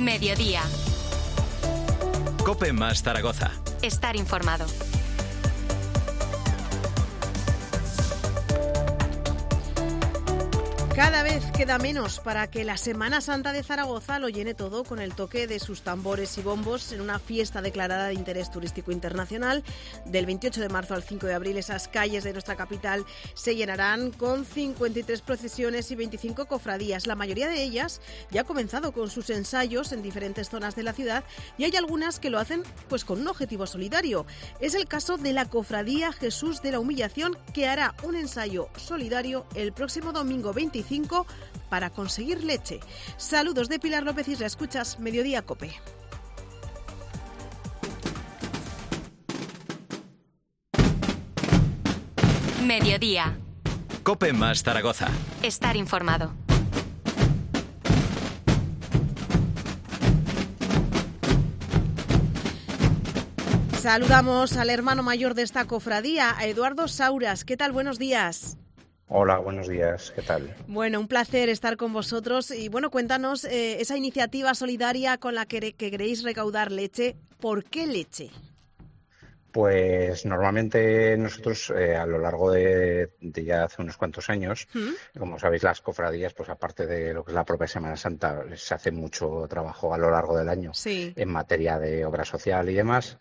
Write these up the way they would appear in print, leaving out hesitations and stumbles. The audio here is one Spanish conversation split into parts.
Mediodía. COPE más Zaragoza. Estar informado. Cada vez queda menos para que la Semana Santa de Zaragoza lo llene todo con el toque de sus tambores y bombos en una fiesta declarada de interés turístico internacional. Del 28 de marzo al 5 de abril, esas calles de nuestra capital se llenarán con 53 procesiones y 25 cofradías. La mayoría de ellas ya ha comenzado con sus ensayos en diferentes zonas de la ciudad y hay algunas que lo hacen pues con un objetivo solidario. Es el caso de la Cofradía Jesús de la Humillación, que hará un ensayo solidario el próximo domingo 25 para conseguir leche. Saludos de Pilar López Isla, escuchas Mediodía COPE. Mediodía. COPE más Zaragoza. Estar informado. Saludamos al hermano mayor de esta cofradía, a Eduardo Sauras. ¿Qué tal? Buenos días. Hola, buenos días, ¿qué tal? Bueno, un placer estar con vosotros y bueno, cuéntanos esa iniciativa solidaria con la que queréis recaudar leche. ¿Por qué leche? Pues normalmente nosotros a lo largo de ya hace unos cuantos años, como sabéis, las cofradías, pues aparte de lo que es la propia Semana Santa, se hace mucho trabajo a lo largo del año en materia de obra social y demás.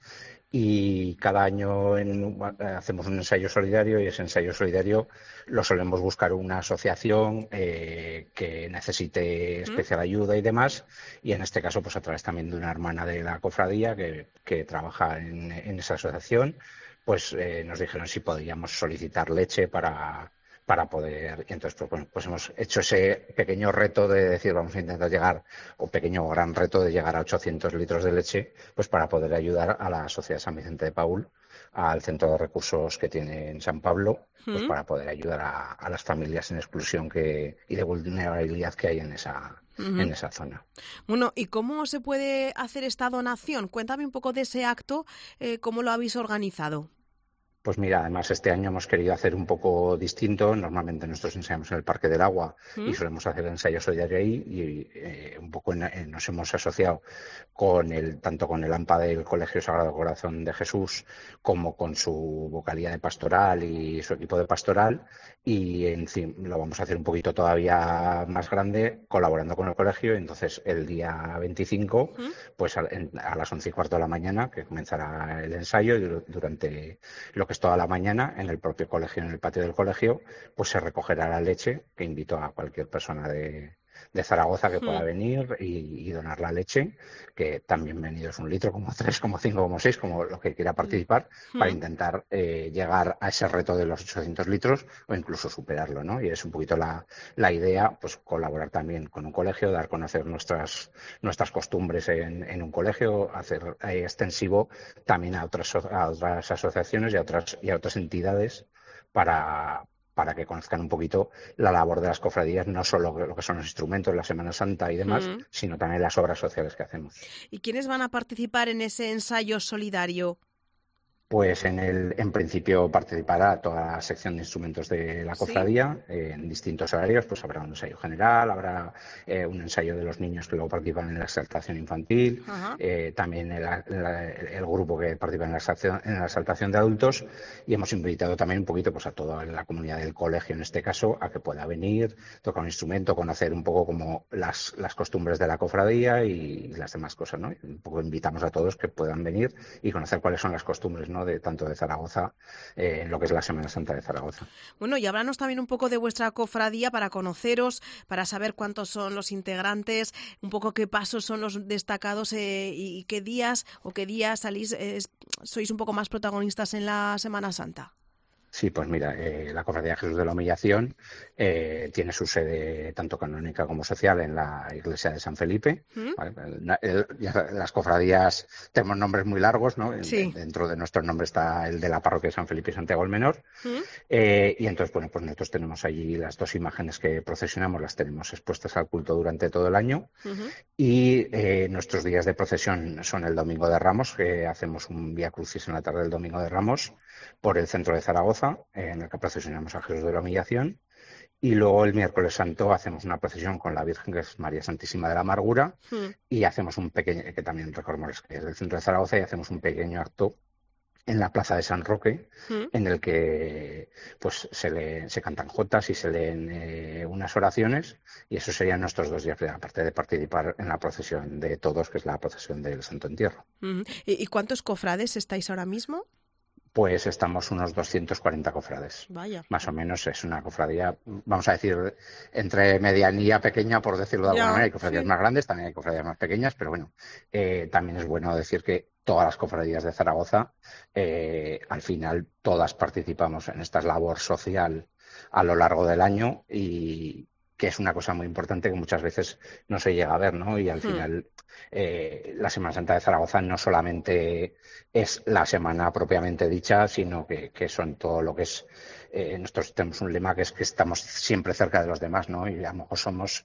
Y cada año hacemos un ensayo solidario y ese ensayo solidario lo solemos buscar una asociación que necesite especial ayuda y demás, y en este caso pues a través también de una hermana de la cofradía que trabaja en esa asociación, pues nos dijeron si podíamos solicitar leche para poder, y entonces pues hemos hecho ese pequeño reto de decir vamos a intentar llegar, o pequeño o gran reto de llegar a 800 litros de leche, pues para poder ayudar a la Sociedad San Vicente de Paúl, al centro de recursos que tiene en San Pablo, pues para poder ayudar a las familias en exclusión y de vulnerabilidad que hay en esa zona. Bueno, ¿y cómo se puede hacer esta donación? Cuéntame un poco de ese acto, ¿cómo lo habéis organizado? Pues mira, además este año hemos querido hacer un poco distinto. Normalmente nosotros ensayamos en el Parque del Agua y solemos hacer el ensayo solidario ahí, y un poco nos hemos asociado tanto con el AMPA del Colegio Sagrado Corazón de Jesús como con su vocalía de pastoral y su equipo de pastoral, y en fin, lo vamos a hacer un poquito todavía más grande colaborando con el colegio. Entonces el día 25 pues a las 11:15 de la mañana, que comenzará el ensayo, y durante lo que es toda la mañana en el propio colegio, en el patio del colegio, pues se recogerá la leche, que invito a cualquier persona de Zaragoza que pueda venir y donar la leche, que tan bienvenido es 1 litro, como 3, como 5, como 6, como lo que quiera participar, para intentar llegar a ese reto de los 800 litros o incluso superarlo, ¿no? Y es un poquito la idea, pues colaborar también con un colegio, dar a conocer nuestras costumbres en un colegio, hacer extensivo también a otras asociaciones y a otras entidades para que conozcan un poquito la labor de las cofradías, no solo lo que son los instrumentos, la Semana Santa y demás, sino también las obras sociales que hacemos. ¿Y quiénes van a participar en ese ensayo solidario? Pues en principio participará toda la sección de instrumentos de la cofradía, en distintos horarios. Pues habrá un ensayo general, habrá un ensayo de los niños que luego participan en la exaltación infantil, también el grupo que participa en la exaltación de adultos, y hemos invitado también un poquito pues a toda la comunidad del colegio, en este caso, a que pueda venir, tocar un instrumento, conocer un poco como las costumbres de la cofradía y las demás cosas, ¿no? Un poco invitamos a todos que puedan venir y conocer cuáles son las costumbres, ¿no?, tanto de Zaragoza, en lo que es la Semana Santa de Zaragoza. Bueno, y háblanos también un poco de vuestra cofradía para conoceros, para saber cuántos son los integrantes, un poco qué pasos son los destacados y qué días salís, sois un poco más protagonistas en la Semana Santa. Sí, pues mira, la Cofradía Jesús de la Humillación tiene su sede tanto canónica como social en la iglesia de San Felipe. ¿Vale? Las cofradías tenemos nombres muy largos, ¿no? Sí. Dentro de nuestro nombre está el de la parroquia de San Felipe y Santiago el Menor. Y entonces, bueno, pues nosotros tenemos allí las 2 imágenes que procesionamos, las tenemos expuestas al culto durante todo el año. Y nuestros días de procesión son el Domingo de Ramos, que hacemos un Vía Crucis en la tarde del Domingo de Ramos por el centro de Zaragoza, en el que procesionamos a Jesús de la Humillación. Y luego el miércoles santo hacemos una procesión con la Virgen, que es María Santísima de la Amargura, y hacemos un pequeño, que también recordemos que es del centro de Zaragoza, y hacemos un pequeño acto en la plaza de San Roque, en el que pues se cantan jotas y se leen unas oraciones, y eso serían nuestros 2 días, aparte de participar en la procesión de todos, que es la procesión del Santo Entierro. ¿Y cuántos cofrades estáis ahora mismo? Pues estamos unos 240 cofrades. Vaya. Más o menos es una cofradía, vamos a decir, entre medianía pequeña, por decirlo de alguna manera. Hay cofradías más grandes, también hay cofradías más pequeñas, pero bueno, también es bueno decir que todas las cofradías de Zaragoza, al final todas participamos en esta labor social a lo largo del año, y que es una cosa muy importante que muchas veces no se llega a ver, ¿no? Y al final la Semana Santa de Zaragoza no solamente es la semana propiamente dicha, sino que son todo lo que es. Nosotros tenemos un lema que es que estamos siempre cerca de los demás, ¿no? Y a lo mejor somos.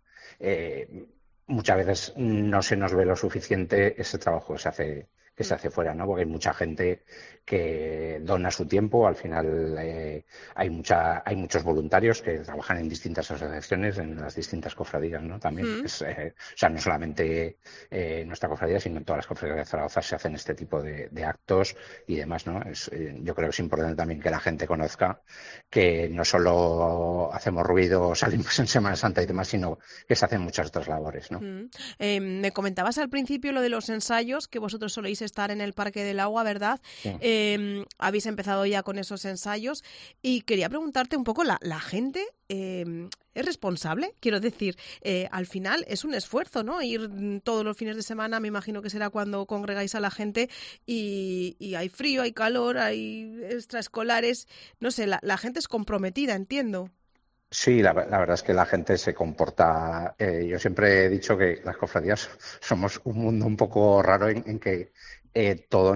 Muchas veces no se nos ve lo suficiente ese trabajo que se hace fuera, ¿no? Porque hay mucha gente que dona su tiempo. Al final hay muchos voluntarios que trabajan en distintas asociaciones, en las distintas cofradías, ¿no? También o sea, no solamente nuestra cofradía, sino en todas las cofradías de Zaragoza se hacen este tipo de actos y demás, ¿no? Yo creo que es importante también que la gente conozca que no solo hacemos ruido, salimos en Semana Santa y demás, sino que se hacen muchas otras labores, ¿no? Me comentabas al principio lo de los ensayos, que vosotros soléis estar en el Parque del Agua, ¿verdad? Sí. Habéis empezado ya con esos ensayos, y quería preguntarte un poco, ¿la gente es responsable? Quiero decir, al final es un esfuerzo, ¿no? Ir todos los fines de semana, me imagino que será cuando congregáis a la gente, y hay frío, hay calor, hay extraescolares, no sé, la gente es comprometida, entiendo. Sí, la verdad es que la gente se comporta. Yo siempre he dicho que las cofradías somos un mundo un poco raro en que todo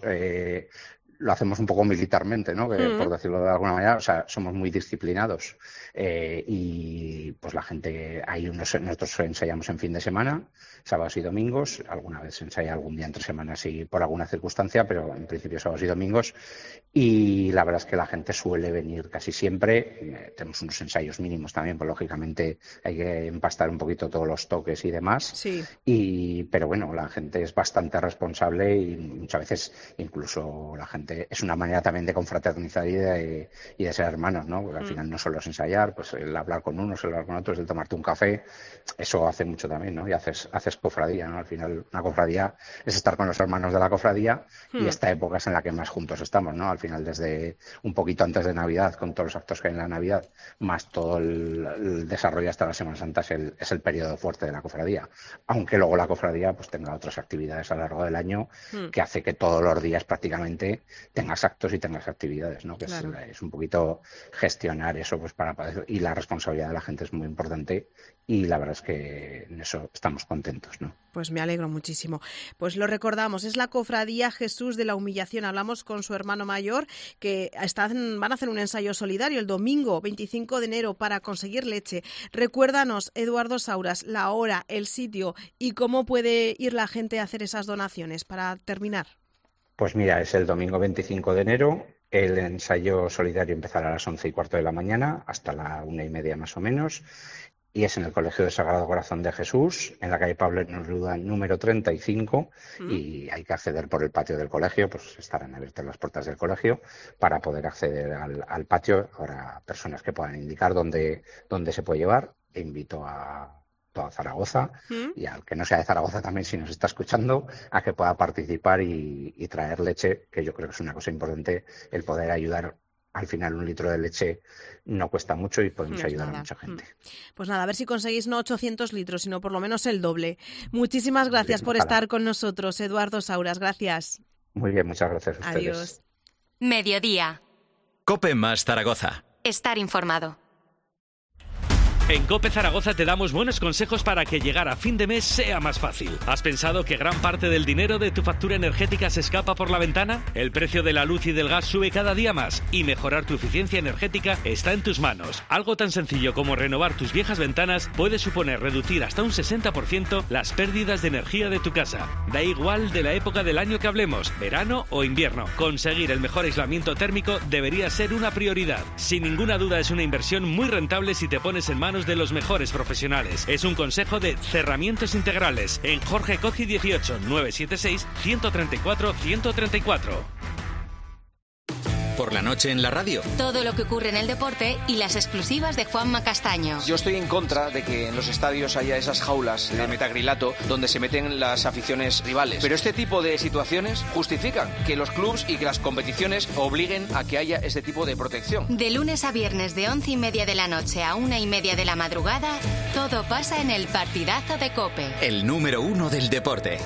lo hacemos un poco militarmente, ¿no? Por decirlo de alguna manera, o sea, somos muy disciplinados, y pues la gente, nosotros ensayamos en fin de semana, sábados y domingos, alguna vez se ensaya algún día entre semanas y por alguna circunstancia, pero en principio sábados y domingos, y la verdad es que la gente suele venir casi siempre. Tenemos unos ensayos mínimos también, pues lógicamente hay que empastar un poquito todos los toques y demás, sí. Pero bueno, la gente es bastante responsable, y muchas veces incluso la gente es una manera también de confraternizar y de ser hermanos, ¿no? Porque al final no solo es ensayar, pues el hablar con unos, el hablar con otros, el tomarte un café, eso hace mucho también, ¿no? Y haces cofradía, ¿no? Al final una cofradía es estar con los hermanos de la cofradía, y esta época es en la que más juntos estamos, ¿no? Al final, desde un poquito antes de Navidad, con todos los actos que hay en la Navidad, más todo el desarrollo hasta la Semana Santa, es el periodo fuerte de la cofradía, aunque luego la cofradía pues tenga otras actividades a lo largo del año que hace que todos los días prácticamente tengas actos y tengas actividades, ¿no? Que claro. Es un poquito gestionar eso, pues y la responsabilidad de la gente es muy importante, y la verdad es que en eso estamos contentos, ¿no? Pues me alegro muchísimo. Pues lo recordamos, es la Cofradía Jesús de la Humillación. Hablamos con su hermano mayor, que van a hacer un ensayo solidario el domingo 25 de enero para conseguir leche. Recuérdanos, Eduardo Sauras, la hora, el sitio y cómo puede ir la gente a hacer esas donaciones para terminar. Pues mira, es el domingo 25 de enero. El ensayo solidario empezará a las 11:15 de la mañana hasta la 1:30 más o menos, y es en el Colegio del Sagrado Corazón de Jesús, en la calle Pablo Neruda número 35, y hay que acceder por el patio del colegio, pues estarán abiertas las puertas del colegio para poder acceder al patio. Habrá personas que puedan indicar dónde se puede llevar. E invito a toda Zaragoza, y al que no sea de Zaragoza también, si nos está escuchando, a que pueda participar y traer leche, que yo creo que es una cosa importante, el poder ayudar. Al final 1 litro de leche no cuesta mucho y podemos ayudar a mucha gente. Pues nada, a ver si conseguís no 800 litros, sino por lo menos el doble. Muchísimas gracias por estar con nosotros, Eduardo Sauras. Gracias. Muy bien, muchas gracias a ustedes. Adiós. Mediodía. COPE más Zaragoza. Estar informado. En COPE Zaragoza te damos buenos consejos para que llegar a fin de mes sea más fácil. ¿Has pensado que gran parte del dinero de tu factura energética se escapa por la ventana? El precio de la luz y del gas sube cada día más y mejorar tu eficiencia energética está en tus manos. Algo tan sencillo como renovar tus viejas ventanas puede suponer reducir hasta un 60% las pérdidas de energía de tu casa. Da igual de la época del año que hablemos, verano o invierno. Conseguir el mejor aislamiento térmico debería ser una prioridad. Sin ninguna duda es una inversión muy rentable si te pones en manos de los mejores profesionales. Es un consejo de Cerramientos Integrales en Jorge Coci 18 976 134 134. Por la noche en la radio. Todo lo que ocurre en el deporte y las exclusivas de Juanma Castaño. Yo estoy en contra de que en los estadios haya esas jaulas de metacrilato donde se meten las aficiones rivales. Pero este tipo de situaciones justifican que los clubs y que las competiciones obliguen a que haya este tipo de protección. De lunes a viernes de 11:30 de la noche a 1:30 de la madrugada, todo pasa en el partidazo de COPE. El número 1 del deporte.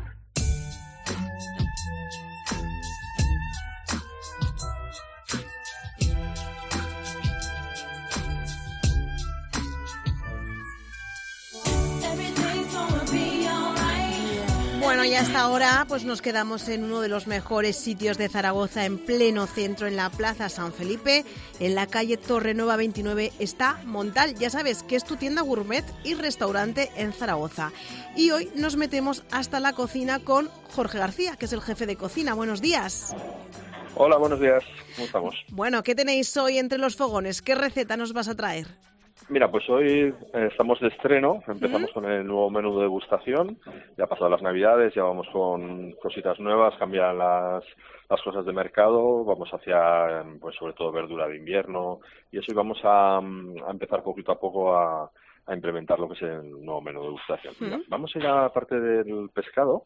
Bueno, y hasta ahora pues nos quedamos en uno de los mejores sitios de Zaragoza, en pleno centro, en la Plaza San Felipe, en la calle Torrenueva 29, está Montal. Ya sabes que es tu tienda gourmet y restaurante en Zaragoza. Y hoy nos metemos hasta la cocina con Jorge García, que es el jefe de cocina. Buenos días. Hola, buenos días. ¿Cómo estamos? Bueno, ¿qué tenéis hoy entre los fogones? ¿Qué receta nos vas a traer? Mira, pues hoy estamos de estreno, empezamos con el nuevo menú de degustación, ya pasadas las Navidades, ya vamos con cositas nuevas, cambian las cosas de mercado, vamos hacia, pues sobre todo verdura de invierno, y eso, y vamos a empezar poquito a poco a implementar lo que es el nuevo menú de degustación. Mira, vamos a ir a la parte del pescado,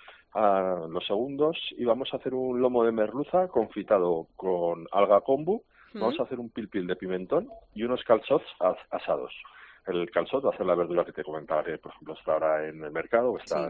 a los segundos, y vamos a hacer un lomo de merluza confitado con alga kombu. Vamos a hacer un pil-pil de pimentón y unos calçots asados. El calçot va a ser la verdura que te comentaba, que por ejemplo está ahora en el mercado, o está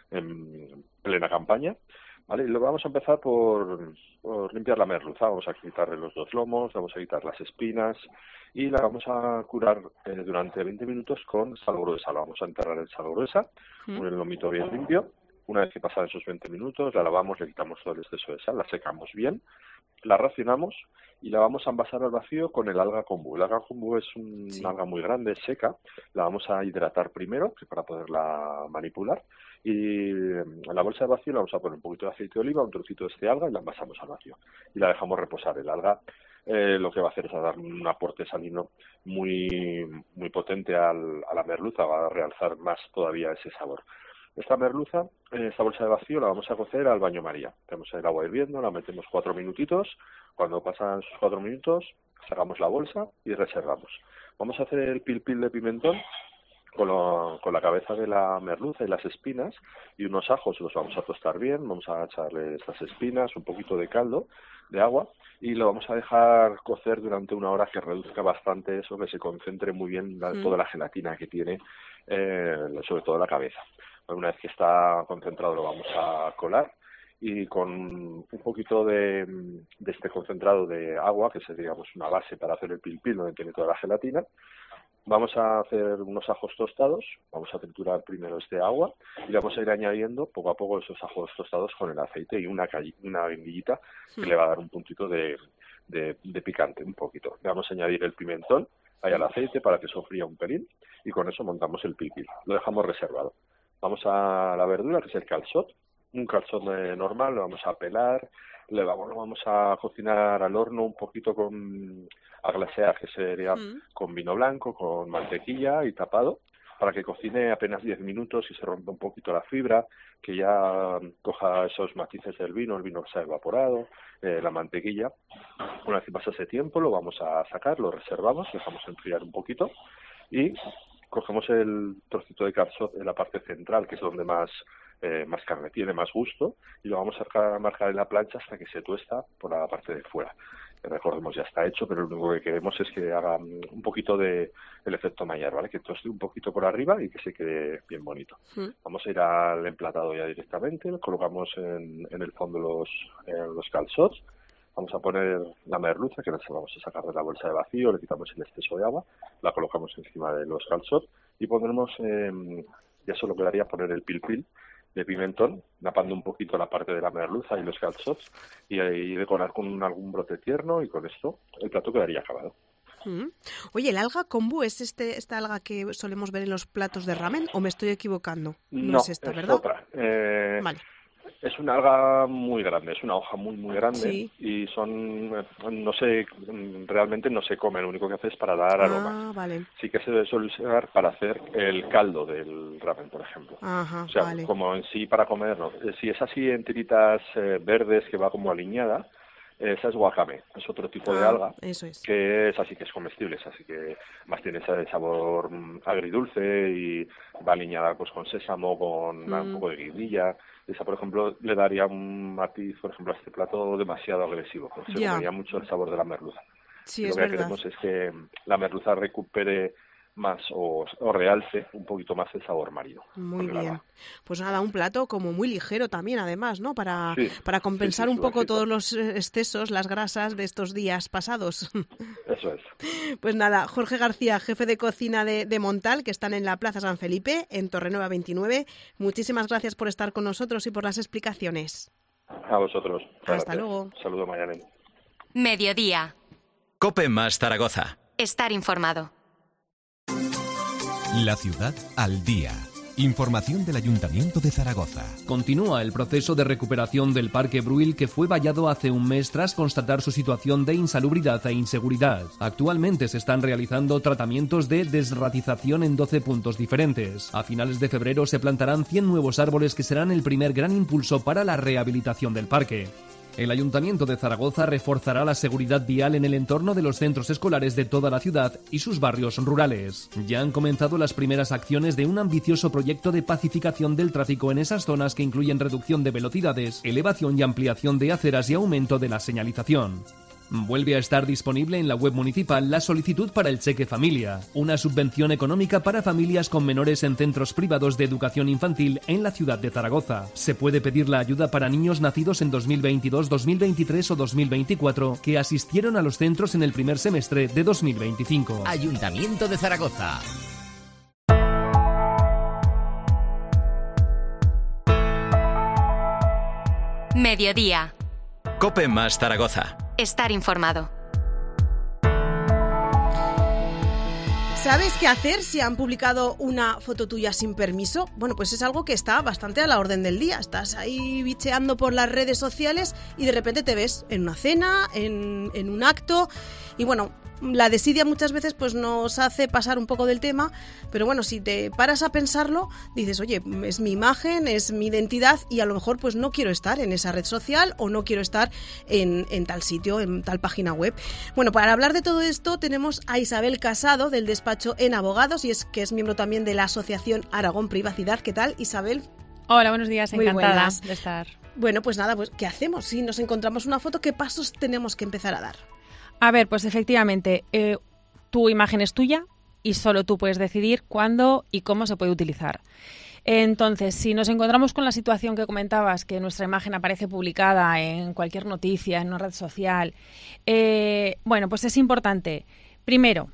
en plena campaña, ¿vale? Y luego vamos a empezar por limpiar la merluza. Vamos a quitarle los dos lomos, vamos a quitar las espinas y la vamos a curar durante 20 minutos con sal gruesa. La vamos a enterrar en sal gruesa, con el lomito bien limpio. Una vez que pasan esos 20 minutos, la lavamos, le quitamos todo el exceso de sal, la secamos bien, la racionamos y la vamos a envasar al vacío con el alga kombu. El alga kombu es una alga muy grande, seca. La vamos a hidratar primero para poderla manipular. Y en la bolsa de vacío le vamos a poner un poquito de aceite de oliva, un trocito de este alga y la envasamos al vacío. Y la dejamos reposar. El alga lo que va a hacer es dar un aporte salino muy, muy potente a la merluza, va a realzar más todavía ese sabor. Esta merluza, esta bolsa de vacío, la vamos a cocer al baño María. Tenemos el agua hirviendo, la metemos 4 minutitos. Cuando pasan esos 4 minutos, sacamos la bolsa y reservamos. Vamos a hacer el pil-pil de pimentón con la cabeza de la merluza y las espinas y unos ajos. Los vamos a tostar bien, vamos a echarle estas espinas, un poquito de caldo, de agua, y lo vamos a dejar cocer durante 1 hora, que reduzca bastante eso, que se concentre muy bien toda la gelatina que tiene, sobre todo la cabeza. Una vez que está concentrado lo vamos a colar y con un poquito de este concentrado de agua, que es digamos una base para hacer el pil-pil donde tiene toda la gelatina, vamos a hacer unos ajos tostados, vamos a triturar primero este agua y le vamos a ir añadiendo poco a poco esos ajos tostados con el aceite y una guindillita que le va a dar un puntito de picante, un poquito. Le vamos a añadir el pimentón ahí al aceite para que sofría un pelín y con eso montamos el pil-pil. Lo dejamos reservado. Vamos a la verdura, que es el calçot, un calçot normal, lo vamos a pelar, lo vamos a cocinar al horno un poquito a glasear, que sería con vino blanco, con mantequilla y tapado, para que cocine apenas 10 minutos y se rompa un poquito la fibra, que ya coja esos matices del vino, el vino se ha evaporado, la mantequilla. Una vez que pasa ese tiempo lo vamos a sacar, lo reservamos, dejamos enfriar un poquito y cogemos el trocito de calçot en la parte central, que es donde más carne tiene, más gusto, y lo vamos a marcar en la plancha hasta que se tuesta por la parte de fuera. Recordemos, ya está hecho, pero lo único que queremos es que haga un poquito el efecto Maillard, ¿vale? Que toste un poquito por arriba y que se quede bien bonito. Vamos a ir al emplatado ya directamente, colocamos en el fondo los calçots, Vamos a poner la merluza, que la vamos a sacar de la bolsa de vacío, le quitamos el exceso de agua, la colocamos encima de los calçots y pondremos, ya solo quedaría poner el pil-pil de pimentón, napando un poquito la parte de la merluza y los calçots y decorar con algún brote tierno, y con esto el plato quedaría acabado. Oye, ¿el alga kombu es esta alga que solemos ver en los platos de ramen o me estoy equivocando? No es esta, ¿verdad? Otra. Vale. Es una alga muy grande, es una hoja muy, muy grande, sí. Y realmente no se come, lo único que hace es para dar aromas. Vale. Sí que se suele usar para hacer el caldo del ramen, por ejemplo. Ajá, o sea, vale. Como en sí para comer, no. Si es así en tiritas verdes que va como aliñada, esa es wakame, es otro tipo de alga, eso es. que es así, que es comestible, es así que más tiene ese sabor agridulce y va aliñada pues con sésamo, con un poco de guindilla. Esa, por ejemplo, le daría un matiz, por ejemplo, a este plato demasiado agresivo, porque se comería mucho el sabor de la merluza. Sí, y lo que queremos es que la merluza recupere más o realce un poquito más el sabor marino. Muy bien. Pues nada, un plato como muy ligero también, además, ¿no? Para compensar un poco todos los excesos, las grasas de estos días pasados. Eso es. Pues nada, Jorge García, jefe de cocina de Montal, que están en la Plaza San Felipe, en Torrenueva 29. Muchísimas gracias por estar con nosotros y por las explicaciones. A vosotros. Hasta luego. Saludo, Mayanen. Mediodía. COPE más Zaragoza. Estar informado. La ciudad al día. Información del Ayuntamiento de Zaragoza. Continúa el proceso de recuperación del Parque Bruil, que fue vallado hace un mes tras constatar su situación de insalubridad e inseguridad. Actualmente se están realizando tratamientos de desratización en 12 puntos diferentes. A finales de febrero se plantarán 100 nuevos árboles que serán el primer gran impulso para la rehabilitación del parque. El Ayuntamiento de Zaragoza reforzará la seguridad vial en el entorno de los centros escolares de toda la ciudad y sus barrios rurales. Ya han comenzado las primeras acciones de un ambicioso proyecto de pacificación del tráfico en esas zonas, que incluyen reducción de velocidades, elevación y ampliación de aceras y aumento de la señalización. Vuelve a estar disponible en la web municipal la solicitud para el Cheque Familia, una subvención económica para familias con menores en centros privados de educación infantil en la ciudad de Zaragoza. Se puede pedir la ayuda para niños nacidos en 2022, 2023 o 2024 que asistieron a los centros en el primer semestre de 2025. Ayuntamiento de Zaragoza. Mediodía. COPE más Zaragoza. Estar informado. ¿Sabes qué hacer si han publicado una foto tuya sin permiso? Bueno, pues es algo que está bastante a la orden del día. Estás ahí bicheando por las redes sociales y de repente te ves en una cena, en un acto, y bueno, la desidia muchas veces pues nos hace pasar un poco del tema, pero bueno, si te paras a pensarlo, dices, oye, es mi imagen, es mi identidad, y a lo mejor pues no quiero estar en esa red social o no quiero estar en tal sitio, en tal página web. Bueno, para hablar de todo esto tenemos a Isabel Casado, del despacho En Abogados, y es que es miembro también de la Asociación Aragón Privacidad. ¿Qué tal, Isabel? Hola, buenos días, Muy encantada buenas. de estar. Bueno, pues nada, pues ¿qué hacemos? Si nos encontramos una foto, ¿qué pasos tenemos que empezar a dar? A ver, pues efectivamente, tu imagen es tuya y solo tú puedes decidir cuándo y cómo se puede utilizar. Entonces, si nos encontramos con la situación que comentabas, que nuestra imagen aparece publicada en cualquier noticia, en una red social, bueno, pues es importante, primero,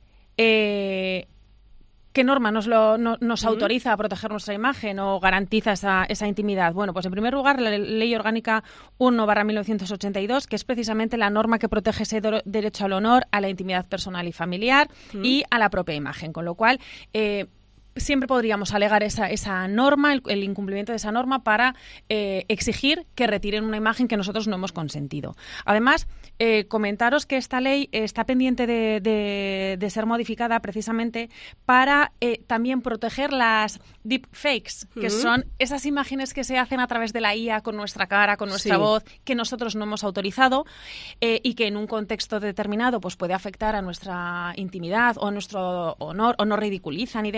¿qué norma nos autoriza a proteger nuestra imagen o garantiza esa intimidad? Bueno, pues en primer lugar, la Ley Orgánica 1/1982, que es precisamente la norma que protege ese derecho al honor, a la intimidad personal y familiar y a la propia imagen. Con lo cual, siempre podríamos alegar esa norma, el incumplimiento de esa norma, para exigir que retiren una imagen que nosotros no hemos consentido. Además, comentaros que esta ley está pendiente de ser modificada precisamente para también proteger las deepfakes, que son esas imágenes que se hacen a través de la IA con nuestra cara, con nuestra voz, que nosotros no hemos autorizado y que en un contexto determinado pues puede afectar a nuestra intimidad o a nuestro honor o nos ridiculizan y demás.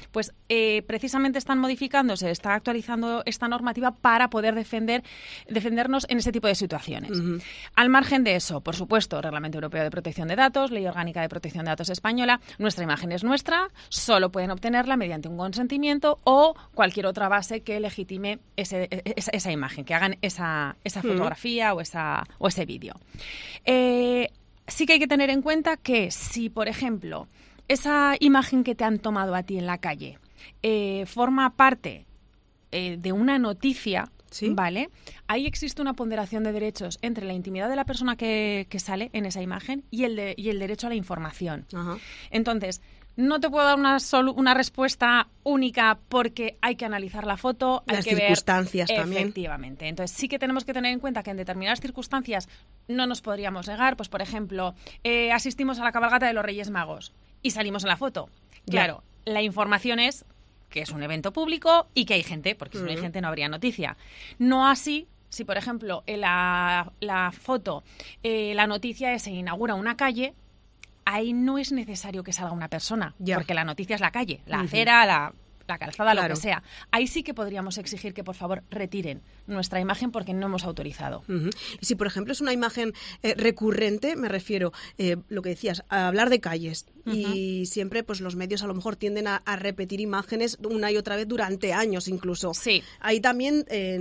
Pues precisamente están modificando, se está actualizando esta normativa para poder defendernos en ese tipo de situaciones. Al margen de eso, por supuesto, Reglamento Europeo de Protección de Datos, Ley Orgánica de Protección de Datos Española, nuestra imagen es nuestra, solo pueden obtenerla mediante un consentimiento o cualquier otra base que legitime esa imagen, que hagan esa fotografía o ese vídeo. Sí que hay que tener en cuenta que si, por ejemplo, esa imagen que te han tomado a ti en la calle forma parte de una noticia, ¿sí? ¿Vale? Ahí existe una ponderación de derechos entre la intimidad de la persona que sale en esa imagen y el derecho a la información. Ajá. Entonces, no te puedo dar una respuesta única porque hay que analizar la foto, hay que ver las circunstancias también. Efectivamente. Entonces sí que tenemos que tener en cuenta que en determinadas circunstancias no nos podríamos negar. Pues por ejemplo, asistimos a la cabalgata de los Reyes Magos y salimos en la foto. Claro, la información es que es un evento público y que hay gente, porque si no hay gente no habría noticia. No así si, por ejemplo, en la foto, la noticia es se inaugura una calle. Ahí no es necesario que salga una persona, porque la noticia es la calle, la acera, la calzada, claro, lo que sea. Ahí sí que podríamos exigir que, por favor, retiren nuestra imagen porque no hemos autorizado. Y si, por ejemplo, es una imagen recurrente, me refiero, lo que decías, a hablar de calles, y siempre pues los medios a lo mejor tienden a repetir imágenes una y otra vez durante años incluso. Sí. Ahí también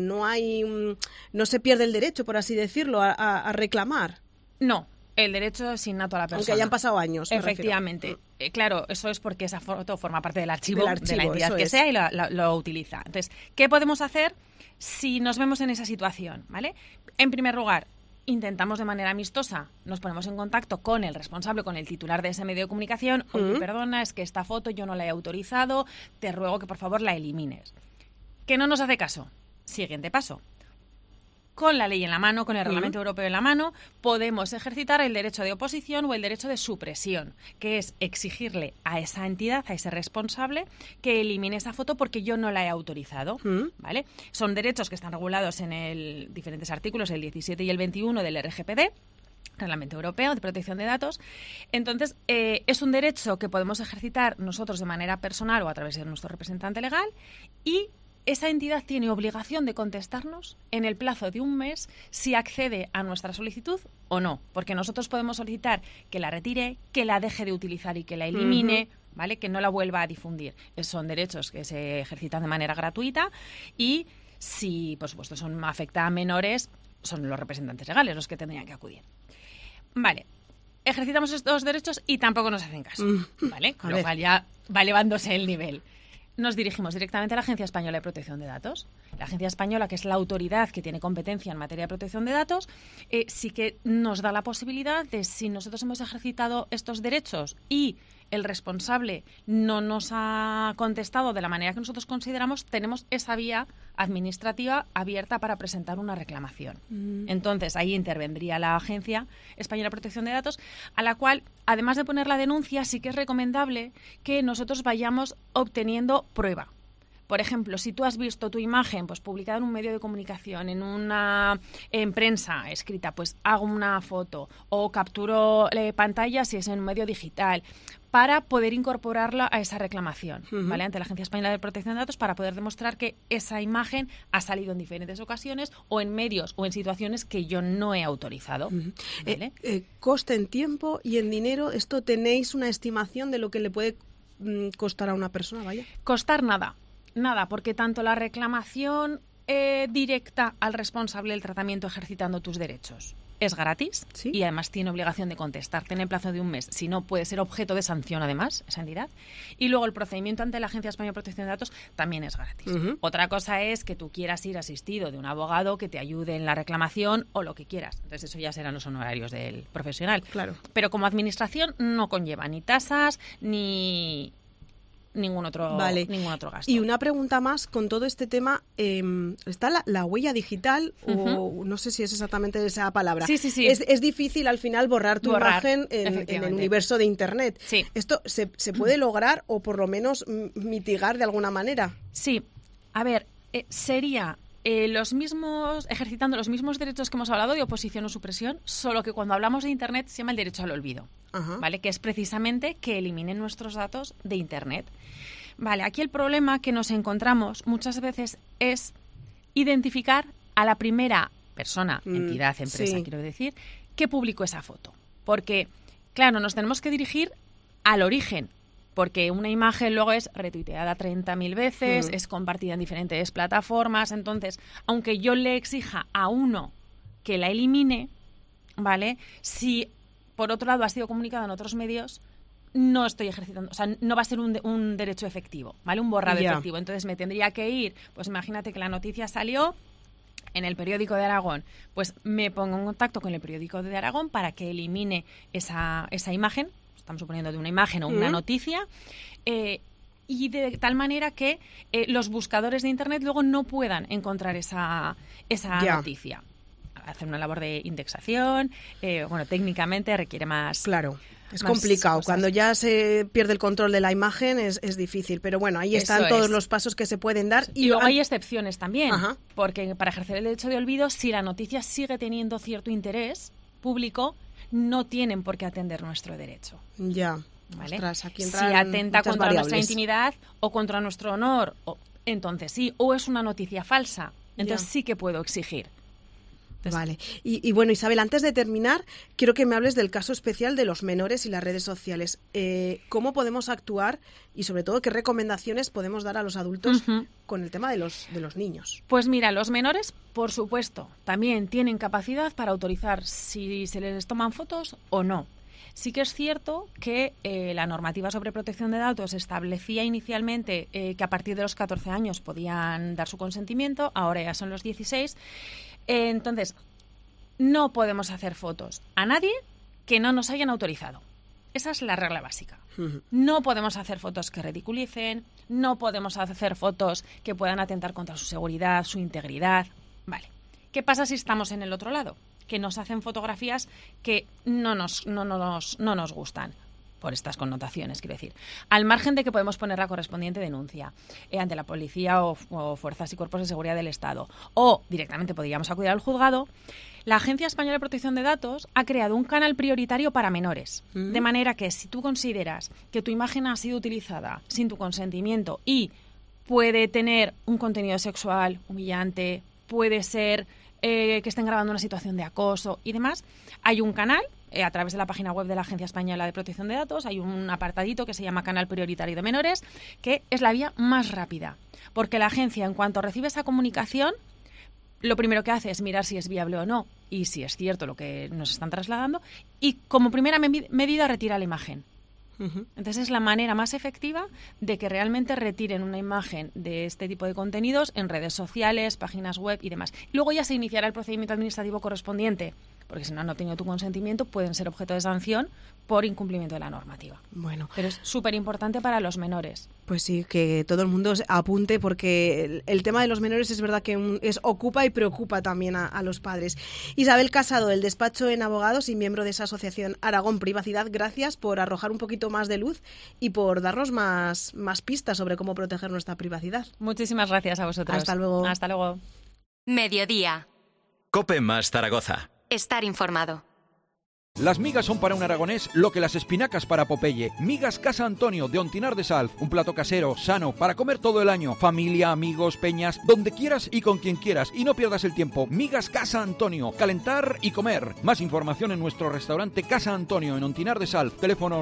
no se pierde el derecho, por así decirlo, a reclamar. No. El derecho es innato a la persona. Aunque hayan pasado años. Efectivamente. Claro, eso es porque esa foto forma parte del archivo de la entidad que sea y lo utiliza. Entonces, ¿qué podemos hacer si nos vemos en esa situación? ¿Vale? En primer lugar, intentamos de manera amistosa, nos ponemos en contacto con el responsable, con el titular de ese medio de comunicación. Oye, perdona, es que esta foto yo no la he autorizado, te ruego que por favor la elimines. ¿Que no nos hace caso? Siguiente paso. Con la ley en la mano, con el Reglamento Europeo en la mano, podemos ejercitar el derecho de oposición o el derecho de supresión, que es exigirle a esa entidad, a ese responsable, que elimine esa foto porque yo no la he autorizado. ¿Vale? Son derechos que están regulados en diferentes artículos, el 17 y el 21 del RGPD, Reglamento Europeo de Protección de Datos. Entonces, es un derecho que podemos ejercitar nosotros de manera personal o a través de nuestro representante legal, y esa entidad tiene obligación de contestarnos en el plazo de un mes si accede a nuestra solicitud o no, porque nosotros podemos solicitar que la retire, que la deje de utilizar y que la elimine, ¿vale? Que no la vuelva a difundir. Son derechos que se ejercitan de manera gratuita y si, por supuesto, afecta a menores, son los representantes legales los que tendrían que acudir. Vale. Ejercitamos estos derechos y tampoco nos hacen caso, ¿vale? Con lo cual ya va elevándose el nivel. Nos dirigimos directamente a la Agencia Española de Protección de Datos. La Agencia Española, que es la autoridad que tiene competencia en materia de protección de datos, sí que nos da la posibilidad de, si nosotros hemos ejercitado estos derechos y el responsable no nos ha contestado de la manera que nosotros consideramos, tenemos esa vía administrativa abierta para presentar una reclamación. Entonces, ahí intervendría la Agencia Española de Protección de Datos, a la cual, además de poner la denuncia, sí que es recomendable que nosotros vayamos obteniendo prueba. Por ejemplo, si tú has visto tu imagen pues publicada en un medio de comunicación, en prensa escrita, pues hago una foto o capturo pantalla si es en un medio digital, para poder incorporarla a esa reclamación, ¿vale? Ante la Agencia Española de Protección de Datos, para poder demostrar que esa imagen ha salido en diferentes ocasiones o en medios o en situaciones que yo no he autorizado. ¿Vale? Coste en tiempo y en dinero, ¿esto tenéis una estimación de lo que le puede costar a una persona? Vaya. Costar nada, porque tanto la reclamación directa al responsable del tratamiento ejercitando tus derechos es gratis, ¿sí? Y además tiene obligación de contestarte en el plazo de un mes. Si no, puede ser objeto de sanción, además, esa entidad. Y luego el procedimiento ante la Agencia Española de Protección de Datos también es gratis. Otra cosa es que tú quieras ir asistido de un abogado que te ayude en la reclamación o lo que quieras. Entonces, eso ya serán los honorarios del profesional. Claro. Pero como administración no conlleva ni tasas ni ningún otro gasto. Y una pregunta más, con todo este tema, está la huella digital, o no sé si es exactamente esa palabra. Sí. Es difícil al final borrar tu imagen en el universo de Internet. Sí. ¿Esto se puede lograr o por lo menos mitigar de alguna manera? Sí. A ver, sería ejercitando los mismos derechos que hemos hablado de oposición o supresión, solo que cuando hablamos de Internet se llama el derecho al olvido, ¿vale? Que es precisamente que eliminen nuestros datos de Internet. Vale, aquí el problema que nos encontramos muchas veces es identificar a la primera persona, entidad, empresa, quiero decir, que publicó esa foto. Porque, claro, nos tenemos que dirigir al origen, porque una imagen luego es retuiteada 30.000 veces, es compartida en diferentes plataformas. Entonces, aunque yo le exija a uno que la elimine, ¿vale? Si, por otro lado, ha sido comunicado en otros medios, no estoy ejercitando, o sea, no va a ser un derecho efectivo, ¿vale? Un borrado efectivo. Entonces, me tendría que ir, pues imagínate que la noticia salió en el periódico de Aragón, pues me pongo en contacto con el periódico de Aragón para que elimine esa imagen, estamos suponiendo de una imagen o una noticia, y de tal manera que los buscadores de Internet luego no puedan encontrar esa noticia. Hacer una labor de indexación, bueno, técnicamente requiere más... Claro. Es complicado. Cosas. Cuando ya se pierde el control de la imagen es difícil. Pero bueno, ahí están todos los pasos que se pueden dar. Y luego hay excepciones también. Porque para ejercer el derecho de olvido, si la noticia sigue teniendo cierto interés público, no tienen por qué atender nuestro derecho. Ya. ¿Vale? Ostras, aquí si atenta contra nuestra intimidad o contra nuestro honor, entonces sí. O es una noticia falsa, entonces sí que puedo exigir. Vale. Y bueno, Isabel, antes de terminar, quiero que me hables del caso especial de los menores y las redes sociales. ¿Cómo podemos actuar y, sobre todo, qué recomendaciones podemos dar a los adultos con el tema de los niños? Pues mira, los menores, por supuesto, también tienen capacidad para autorizar si se les toman fotos o no. Sí que es cierto que la normativa sobre protección de datos establecía inicialmente que a partir de los 14 años podían dar su consentimiento, ahora ya son los 16. Entonces, no podemos hacer fotos a nadie que no nos hayan autorizado. Esa es la regla básica. No podemos hacer fotos que ridiculicen, no podemos hacer fotos que puedan atentar contra su seguridad, su integridad. Vale. ¿Qué pasa si estamos en el otro lado? Que nos hacen fotografías que no nos gustan. Por estas connotaciones, quiero decir. Al margen de que podemos poner la correspondiente denuncia ante la policía o fuerzas y cuerpos de seguridad del Estado, o directamente podríamos acudir al juzgado, la Agencia Española de Protección de Datos ha creado un canal prioritario para menores. De manera que si tú consideras que tu imagen ha sido utilizada sin tu consentimiento y puede tener un contenido sexual humillante, puede ser que estén grabando una situación de acoso y demás, hay un canal. A través de la página web de la Agencia Española de Protección de Datos hay un apartadito que se llama Canal Prioritario de Menores, que es la vía más rápida, porque la agencia, en cuanto recibe esa comunicación, lo primero que hace es mirar si es viable o no y si es cierto lo que nos están trasladando, y como primera medida retira la imagen. Entonces es la manera más efectiva de que realmente retiren una imagen de este tipo de contenidos en redes sociales, páginas web y demás. Luego ya se iniciará el procedimiento administrativo correspondiente, porque si no han obtenido tu consentimiento pueden ser objeto de sanción por incumplimiento de la normativa. Bueno, pero es súper importante para los menores. Pues sí, que todo el mundo apunte, porque el tema de los menores es verdad que ocupa y preocupa también a los padres. Isabel Casado, del despacho en Abogados y miembro de esa asociación Aragón Privacidad, gracias por arrojar un poquito más de luz y por darnos más pistas sobre cómo proteger nuestra privacidad. Muchísimas gracias a vosotros. Hasta luego. Hasta luego. Mediodía. COPE más Zaragoza. Estar informado. Las migas son para un aragonés lo que las espinacas para Popeye. Migas Casa Antonio de Ontinar de Salv. Un plato casero, sano, para comer todo el año. Familia, amigos, peñas, donde quieras y con quien quieras. Y no pierdas el tiempo. Migas Casa Antonio. Calentar y comer. Más información en nuestro restaurante Casa Antonio en Ontinar de Salv. Teléfono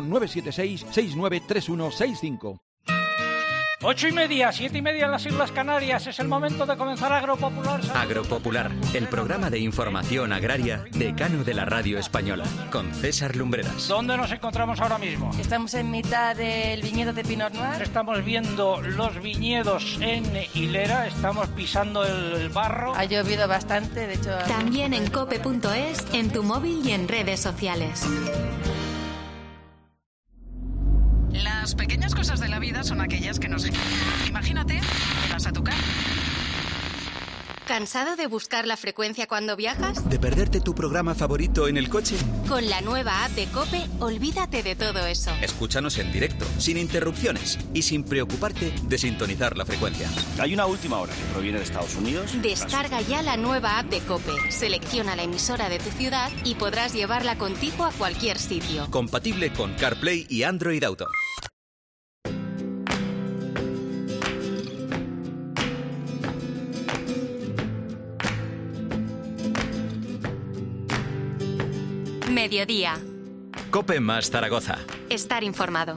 976-693165. 8:30, 7:30 en las Islas Canarias. Es el momento de comenzar Agropopular. Agropopular, el programa de información agraria decano de la radio española, con César Lumbreras. ¿Dónde nos encontramos ahora mismo? Estamos en mitad del viñedo de Pinot Noir. Estamos viendo los viñedos en hilera, estamos pisando el barro. Ha llovido bastante, de hecho... También en cope.es, en tu móvil y en redes sociales. Las pequeñas cosas de la vida son aquellas que nos... Imagínate, te vas a tu casa. ¿Cansado de buscar la frecuencia cuando viajas? ¿De perderte tu programa favorito en el coche? Con la nueva app de COPE, olvídate de todo eso. Escúchanos en directo, sin interrupciones y sin preocuparte de sintonizar la frecuencia. Hay una última hora que proviene de Estados Unidos. Descarga ya la nueva app de COPE, selecciona la emisora de tu ciudad y podrás llevarla contigo a cualquier sitio. Compatible con CarPlay y Android Auto. Mediodía. COPE más Zaragoza. Estar informado.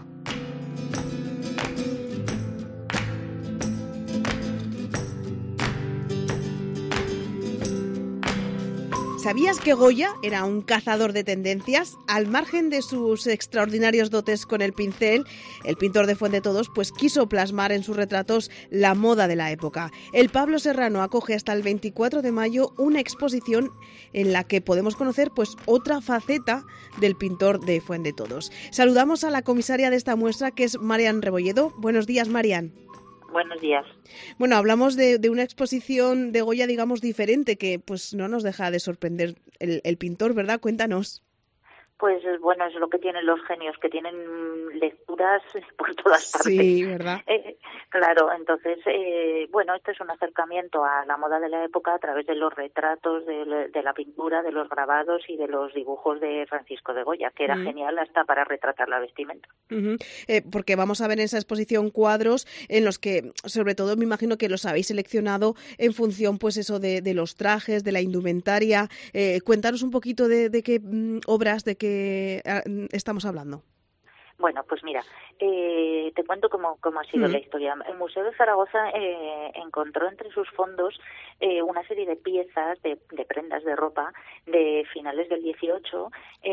¿Sabías que Goya era un cazador de tendencias? Al margen de sus extraordinarios dotes con el pincel, el pintor de Fuendetodos pues quiso plasmar en sus retratos la moda de la época. El Pablo Serrano acoge hasta el 24 de mayo una exposición en la que podemos conocer pues otra faceta del pintor de Fuendetodos. Saludamos a la comisaria de esta muestra, que es Marian Rebolledo. Buenos días, Marian. Buenos días. Bueno, hablamos de una exposición de Goya, digamos, diferente, que pues no nos deja de sorprender el pintor, ¿verdad? Cuéntanos. Pues bueno, es lo que tienen los genios, que tienen lecturas por todas partes. Sí, ¿verdad? Claro, entonces, bueno, esto es un acercamiento a la moda de la época a través de los retratos, de la pintura, de los grabados y de los dibujos de Francisco de Goya, que era genial hasta para retratar la vestimenta. Porque vamos a ver en esa exposición cuadros en los que, sobre todo, me imagino que los habéis seleccionado en función, pues eso, de los trajes, de la indumentaria. Cuéntanos un poquito de qué obras, de qué estamos hablando. Bueno, pues mira, te cuento cómo ha sido la historia. El Museo de Zaragoza encontró entre sus fondos una serie de piezas, de prendas de ropa de finales del 18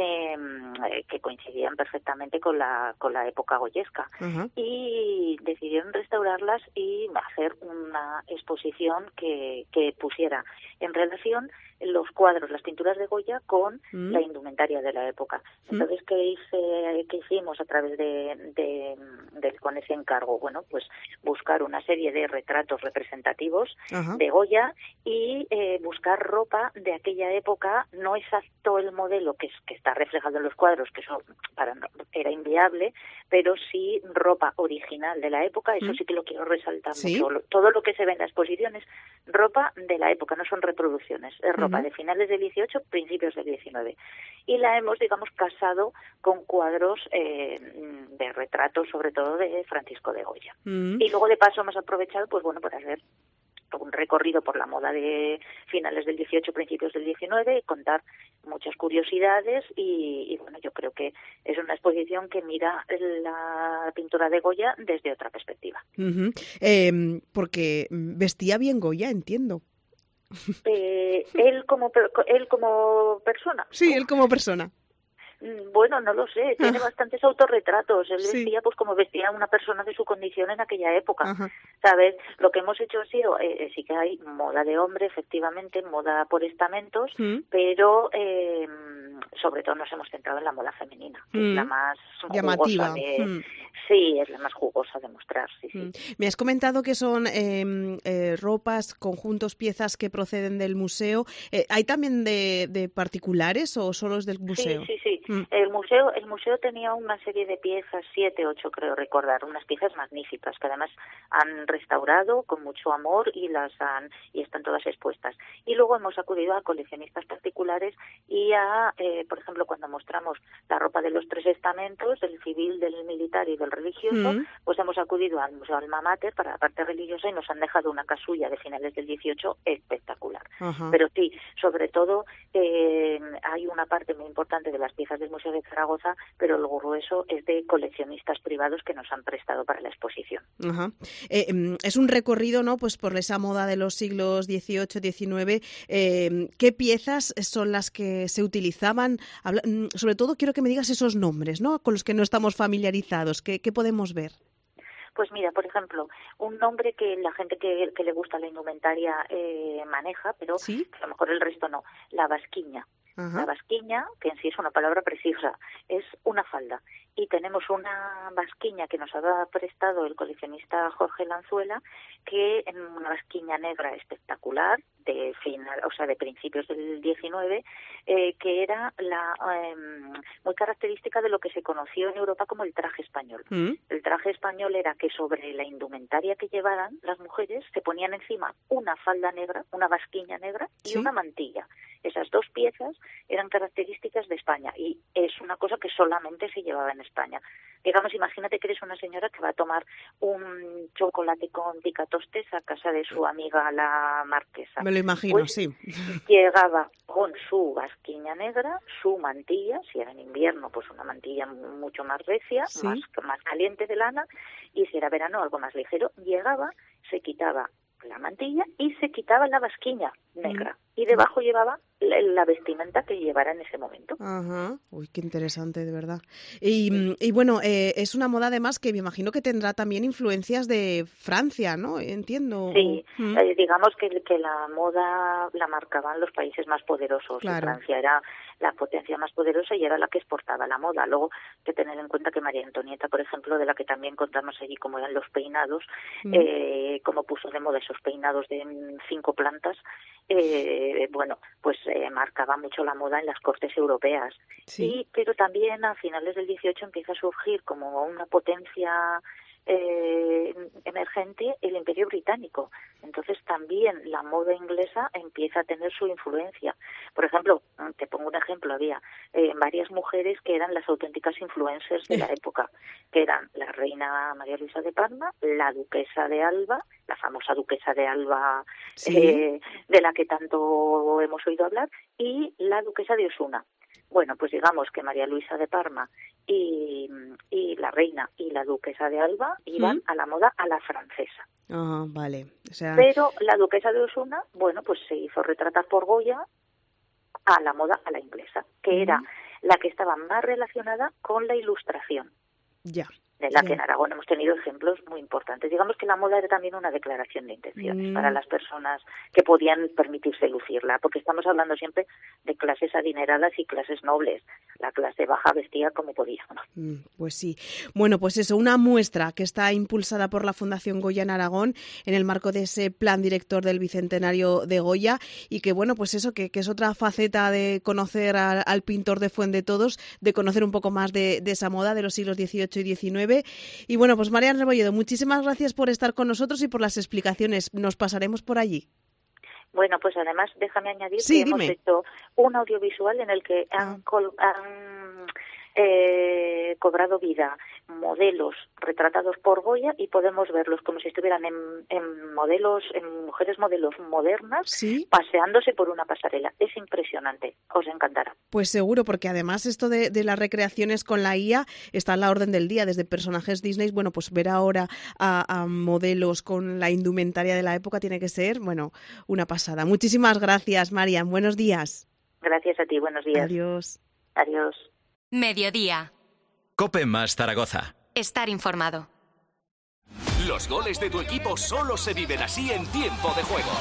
que coincidían perfectamente con la época goyesca. Y decidieron restaurarlas y hacer una exposición que pusiera en relación los cuadros, las pinturas de Goya con la indumentaria de la época. Entonces, ¿qué hicimos a través con ese encargo? Bueno, pues buscar una serie de retratos representativos de Goya y buscar ropa de aquella época, no exacto el modelo que está reflejado en los cuadros, que eso era inviable, pero sí ropa original de la época. Eso sí que lo quiero resaltar mucho. Todo lo que se ve en la exposición es ropa de la época, no son reproducciones, es ropa de finales del 18, principios del 19. Y la hemos, digamos, casado con cuadros de retratos, sobre todo de Francisco de Goya. Y luego, de paso, hemos aprovechado, pues bueno, para hacer un recorrido por la moda de finales del 18, principios del 19, contar muchas curiosidades y bueno, yo creo que es una exposición que mira la pintura de Goya desde otra perspectiva. Porque vestía bien Goya, entiendo. Él como persona. Sí, él como persona. Bueno, no lo sé, tiene bastantes autorretratos. Él vestía pues como vestía una persona de su condición en aquella época, ¿sabes? Lo que hemos hecho ha sido, sí que hay moda de hombre, efectivamente, moda por estamentos, pero sobre todo nos hemos centrado en la moda femenina, que es la más llamativa. Sí, es la más jugosa de mostrar, sí. Me has comentado que son ropas, conjuntos, piezas que proceden del museo. ¿Hay también de particulares o solo es del museo? Sí. El museo tenía una serie de piezas, 7, 8 creo recordar, unas piezas magníficas que además han restaurado con mucho amor y están todas expuestas. Y luego hemos acudido a coleccionistas particulares y por ejemplo, cuando mostramos la ropa de los 3 estamentos, del civil, del militar y del religioso, pues hemos acudido al Museo Alma Mater para la parte religiosa y nos han dejado una casulla de finales del 18 espectacular. Pero sí, sobre todo hay una parte muy importante de las piezas del Museo de Zaragoza, pero el grueso es de coleccionistas privados que nos han prestado para la exposición. Es un recorrido, ¿no? Pues por esa moda de los siglos XVIII, XIX. ¿Qué piezas son las que se utilizaban? Sobre todo quiero que me digas esos nombres, ¿no? Con los que no estamos familiarizados. ¿Qué podemos ver? Pues mira, por ejemplo, un nombre que la gente que le gusta la indumentaria maneja, pero que a lo mejor el resto no, la basquiña. La basquiña, que en sí es una palabra preciosa, es una falda. Y tenemos una basquiña que nos ha prestado el coleccionista Jorge Lanzuela, que es una basquiña negra espectacular, de principios del 19, que era muy característica de lo que se conoció en Europa como el traje español. El traje español era que sobre la indumentaria que llevaran las mujeres se ponían encima una falda negra, una basquiña negra y una mantilla. Esas 2 piezas eran características de España y es una cosa que solamente se llevaba en España. Digamos, imagínate que eres una señora que va a tomar un chocolate con picatostes a casa de su amiga la marquesa. Me lo imagino, pues, sí. Llegaba con su basquiña negra, su mantilla, si era en invierno, pues una mantilla mucho más recia, sí, más caliente de lana, y si era verano, algo más ligero. Llegaba, se quitaba la mantilla y se quitaba la basquiña negra. Y debajo llevaba la vestimenta que llevara en ese momento. Ajá. Uy, qué interesante, de verdad. Y bueno, es una moda además que me imagino que tendrá también influencias de Francia, ¿no? Entiendo. Sí, digamos que la moda la marcaban los países más poderosos. Claro. Francia era la potencia más poderosa y era la que exportaba la moda. Luego, hay que tener en cuenta que María Antonieta, por ejemplo, de la que también contamos allí cómo eran los peinados, cómo puso de moda esos peinados de 5 plantas, bueno, pues marcaba mucho la moda en las cortes europeas. Sí. Pero también a finales del 18 empieza a surgir como una potencia emergente el Imperio Británico. Entonces también la moda inglesa empieza a tener su influencia. Por ejemplo, te pongo un ejemplo, había varias mujeres que eran las auténticas influencers de la época, que eran la reina María Luisa de Parma, la duquesa de Alba, la famosa duquesa de Alba, sí, de la que tanto hemos oído hablar, y la duquesa de Osuna. Bueno, pues digamos que María Luisa de Parma y la reina y la duquesa de Alba iban a la moda a la francesa. Ah, vale. O sea... Pero la duquesa de Osuna, bueno, pues se hizo retratar por Goya a la moda a la inglesa, que era la que estaba más relacionada con la Ilustración. Ya. De la que en Aragón hemos tenido ejemplos muy importantes. Digamos que la moda era también una declaración de intenciones para las personas que podían permitirse lucirla, porque estamos hablando siempre de clases adineradas y clases nobles. La clase baja vestía como podía, ¿no? Pues sí. Bueno, pues eso, una muestra que está impulsada por la Fundación Goya en Aragón en el marco de ese plan director del Bicentenario de Goya y que, bueno, pues eso, que es otra faceta de conocer al pintor de Fuendetodos, de conocer un poco más de esa moda de los siglos XVIII y XIX. Y bueno, pues Marian Rebolledo, muchísimas gracias por estar con nosotros y por las explicaciones. Nos pasaremos por allí. Bueno, pues además déjame añadir que hemos hecho un audiovisual en el que han cobrado vida modelos retratados por Goya y podemos verlos como si estuvieran en mujeres modelos modernas, paseándose por una pasarela. Es impresionante, os encantará. Pues seguro, porque además esto de las recreaciones con la IA está a la orden del día, desde personajes Disney. Bueno, pues ver ahora a modelos con la indumentaria de la época tiene que ser, bueno, una pasada. Muchísimas gracias, Marian. Buenos días. Gracias a ti, buenos días. Adiós. Adiós. Mediodía. COPE más Zaragoza. Estar informado. Los goles de tu equipo solo se viven así en tiempo de juego.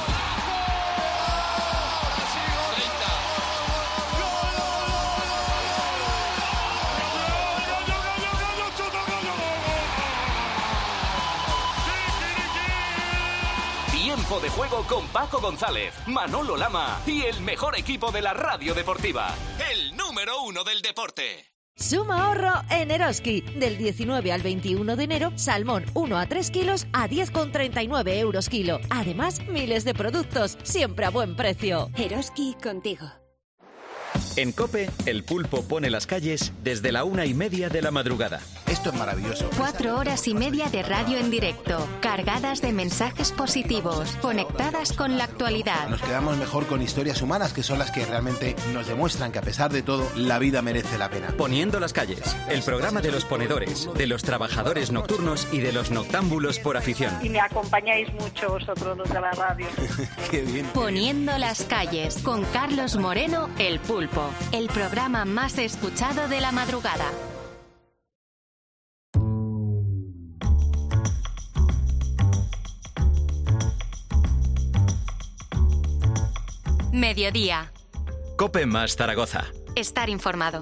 Tiempo de juego con Paco González, Manolo Lama y el mejor equipo de la radio deportiva. El número 1 del deporte. Suma ahorro en Eroski. Del 19 al 21 de enero, salmón 1 a 3 kilos a 10,39 euros kilo. Además, miles de productos, siempre a buen precio. Eroski contigo. En COPE, el pulpo pone las calles desde la 1:30 de la madrugada. Esto es maravilloso. 4 horas y media de radio en directo, cargadas de mensajes positivos, conectadas con la actualidad. Nos quedamos mejor con historias humanas, que son las que realmente nos demuestran que a pesar de todo, la vida merece la pena. Poniendo las calles, el programa de los ponedores, de los trabajadores nocturnos y de los noctámbulos por afición. Y me acompañáis mucho vosotros los de la radio. Qué bien. Poniendo las calles, con Carlos Moreno, el pulpo. El programa más escuchado de la madrugada. Mediodía. COPE más Zaragoza. Estar informado.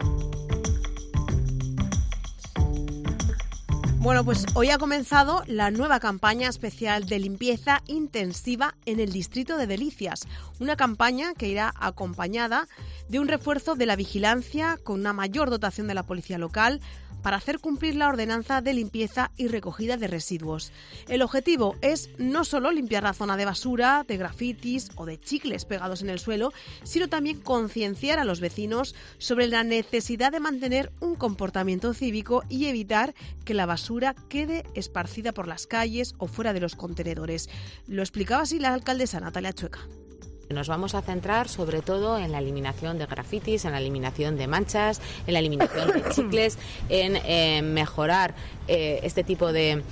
Bueno, pues hoy ha comenzado la nueva campaña especial de limpieza intensiva en el distrito de Delicias. Una campaña que irá acompañada de un refuerzo de la vigilancia con una mayor dotación de la policía local para hacer cumplir la ordenanza de limpieza y recogida de residuos. El objetivo es no solo limpiar la zona de basura, de grafitis o de chicles pegados en el suelo, sino también concienciar a los vecinos sobre la necesidad de mantener un comportamiento cívico y evitar que la basura quede esparcida por las calles o fuera de los contenedores. Lo explicaba así la alcaldesa Natalia Chueca. Nos vamos a centrar sobre todo en la eliminación de grafitis, en la eliminación de manchas, en la eliminación de chicles, en mejorar este tipo de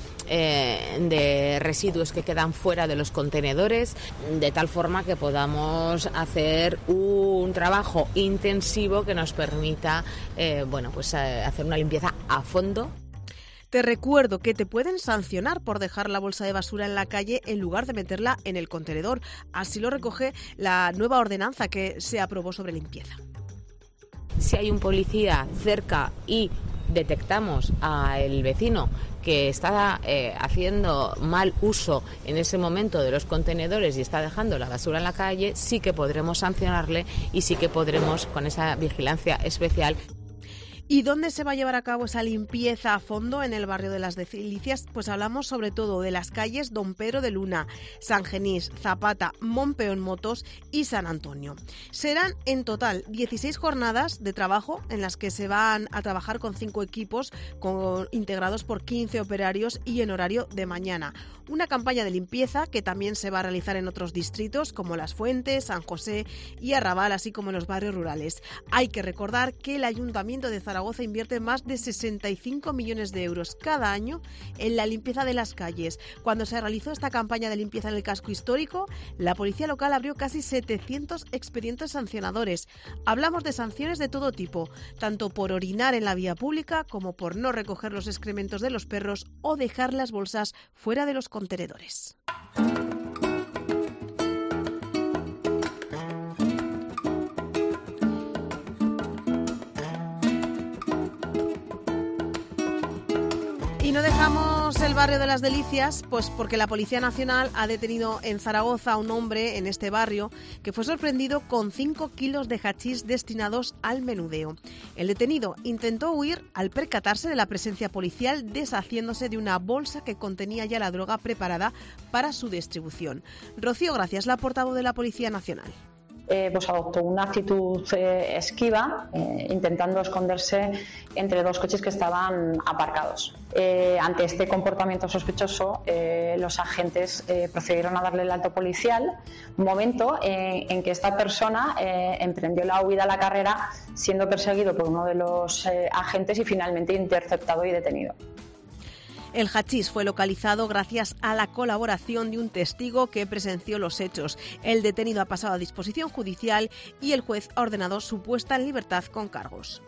residuos que quedan fuera de los contenedores, de tal forma que podamos hacer un trabajo intensivo que nos permita hacer una limpieza a fondo. Te recuerdo que te pueden sancionar por dejar la bolsa de basura en la calle en lugar de meterla en el contenedor. Así lo recoge la nueva ordenanza que se aprobó sobre limpieza. Si hay un policía cerca y detectamos al vecino que está haciendo mal uso en ese momento de los contenedores y está dejando la basura en la calle, sí que podremos sancionarle y sí que podremos, con esa vigilancia especial. ¿Y dónde se va a llevar a cabo esa limpieza a fondo en el barrio de Las Delicias? Pues hablamos sobre todo de las calles Don Pedro de Luna, San Genís, Zapata, Monpeón Motos y San Antonio. Serán en total 16 jornadas de trabajo en las que se van a trabajar con 5 equipos integrados por 15 operarios y en horario de mañana. Una campaña de limpieza que también se va a realizar en otros distritos como Las Fuentes, San José y Arrabal, así como en los barrios rurales. Hay que recordar que el Ayuntamiento de Zaragoza invierte más de 65 millones de euros cada año en la limpieza de las calles. Cuando se realizó esta campaña de limpieza en el casco histórico, la policía local abrió casi 700 expedientes sancionadores. Hablamos de sanciones de todo tipo, tanto por orinar en la vía pública como por no recoger los excrementos de los perros o dejar las bolsas fuera de los contenedores. Y no dejamos el barrio de Las Delicias, pues porque la Policía Nacional ha detenido en Zaragoza a un hombre en este barrio que fue sorprendido con 5 kilos de hachís destinados al menudeo. El detenido intentó huir al percatarse de la presencia policial, deshaciéndose de una bolsa que contenía ya la droga preparada para su distribución. Rocío Gracias, la portavoz de la Policía Nacional. Adoptó una actitud esquiva, intentando esconderse entre 2 coches que estaban aparcados. Ante este comportamiento sospechoso, los agentes procedieron a darle el alto policial, momento en que esta persona emprendió la huida a la carrera, siendo perseguido por uno de los agentes y finalmente interceptado y detenido. El hachís fue localizado gracias a la colaboración de un testigo que presenció los hechos. El detenido ha pasado a disposición judicial y el juez ha ordenado su puesta en libertad con cargos.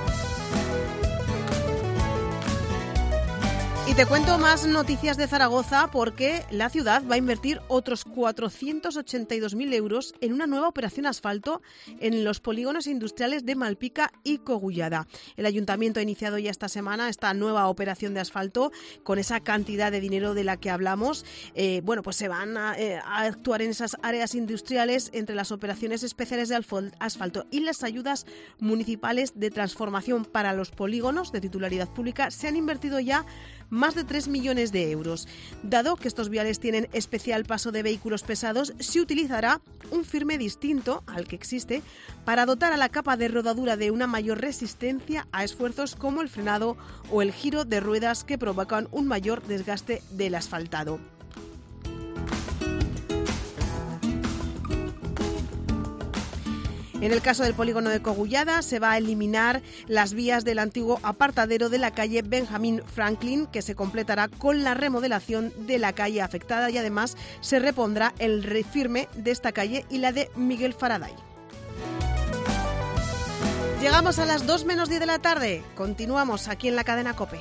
Y te cuento más noticias de Zaragoza porque la ciudad va a invertir otros 482.000 euros en una nueva operación asfalto en los polígonos industriales de Malpica y Cogullada. El ayuntamiento ha iniciado ya esta semana esta nueva operación de asfalto con esa cantidad de dinero de la que hablamos. Pues se van a actuar en esas áreas industriales entre las operaciones especiales de asfalto y las ayudas municipales de transformación para los polígonos de titularidad pública. Se han invertido ya más de 3 millones de euros. Dado que estos viales tienen especial paso de vehículos pesados, se utilizará un firme distinto al que existe para dotar a la capa de rodadura de una mayor resistencia a esfuerzos como el frenado o el giro de ruedas que provocan un mayor desgaste del asfaltado. En el caso del polígono de Cogullada se va a eliminar las vías del antiguo apartadero de la calle Benjamin Franklin, que se completará con la remodelación de la calle afectada y además se repondrá el refirme de esta calle y la de Miguel Faraday. Llegamos a las 2 menos 10 de la tarde. Continuamos aquí en la cadena COPE.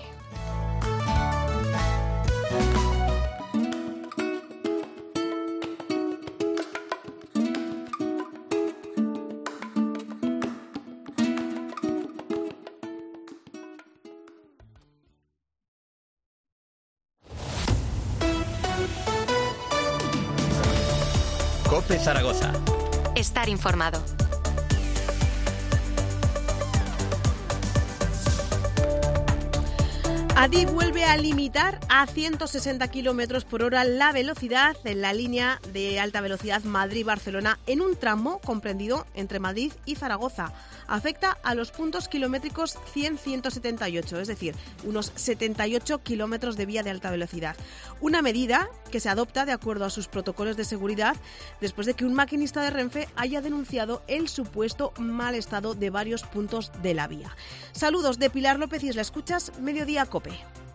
COPE Zaragoza. Estar informado. Adif vuelve a limitar a 160 km por hora la velocidad en la línea de alta velocidad Madrid-Barcelona en un tramo comprendido entre Madrid y Zaragoza. Afecta a los puntos kilométricos 100-178, es decir, unos 78 kilómetros de vía de alta velocidad. Una medida que se adopta de acuerdo a sus protocolos de seguridad después de que un maquinista de Renfe haya denunciado el supuesto mal estado de varios puntos de la vía. Saludos de Pilar López y es la escuchas Mediodía COPE.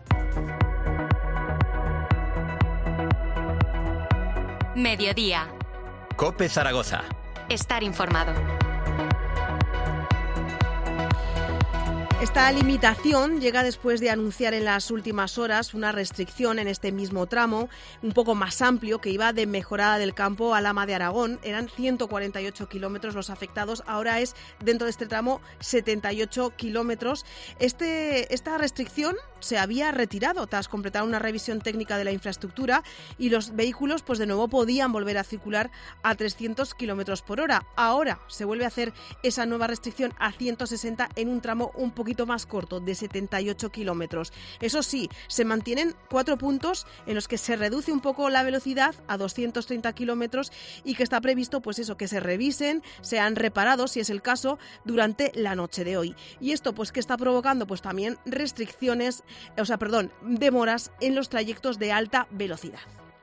Mediodía. COPE Zaragoza. Estar informado. Esta limitación llega después de anunciar en las últimas horas una restricción en este mismo tramo, un poco más amplio, que iba de Mejorada del Campo a Lama de Aragón. Eran 148 kilómetros los afectados, ahora es dentro de este tramo 78 kilómetros. Esta restricción se había retirado tras completar una revisión técnica de la infraestructura y los vehículos pues de nuevo podían volver a circular a 300 kilómetros por hora. Ahora se vuelve a hacer esa nueva restricción a 160 en un tramo un poquito más corto, de 78 kilómetros. Eso sí, se mantienen 4 puntos en los que se reduce un poco la velocidad a 230 kilómetros y que está previsto pues eso, que se revisen, sean reparados si es el caso durante la noche de hoy. Y esto pues que está provocando pues también demoras en los trayectos de alta velocidad.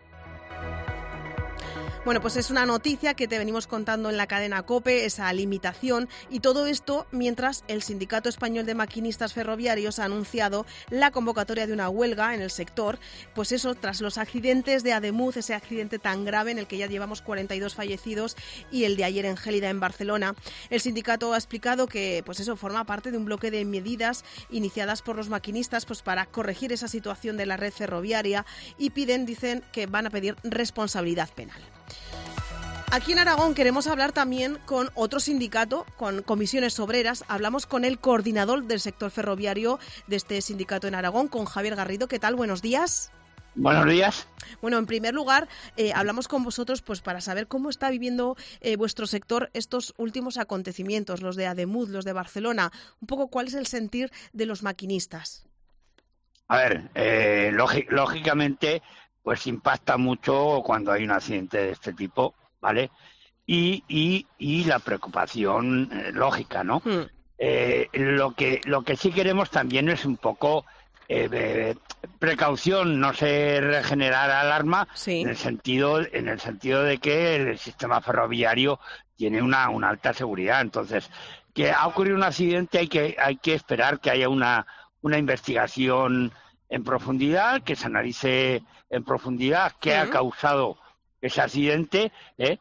Bueno, pues es una noticia que te venimos contando en la cadena COPE, esa limitación, y todo esto mientras el Sindicato Español de Maquinistas Ferroviarios ha anunciado la convocatoria de una huelga en el sector, pues eso, tras los accidentes de Ademuz, ese accidente tan grave en el que ya llevamos 42 fallecidos y el de ayer en Gélida, en Barcelona. El sindicato ha explicado que pues eso forma parte de un bloque de medidas iniciadas por los maquinistas pues para corregir esa situación de la red ferroviaria y dicen que van a pedir responsabilidad penal. Aquí en Aragón queremos hablar también con otro sindicato, con Comisiones Obreras. Hablamos con el coordinador del sector ferroviario de este sindicato en Aragón, con Javier Garrido. ¿Qué tal? Buenos días. Buenos días. Bueno, en primer lugar, hablamos con vosotros pues para saber cómo está viviendo vuestro sector estos últimos acontecimientos, los de Ademuz, los de Barcelona. Un poco cuál es el sentir de los maquinistas. A ver, lógicamente, pues impacta mucho cuando hay un accidente de este tipo, ¿vale? Y la preocupación lógica, ¿no? Lo que sí queremos también es un poco precaución, no se generar alarma, sí, en el sentido de que el sistema ferroviario tiene una alta seguridad. Entonces, que ha ocurrido un accidente, hay que esperar que haya una investigación en profundidad, que se analice en profundidad qué ha causado ese accidente,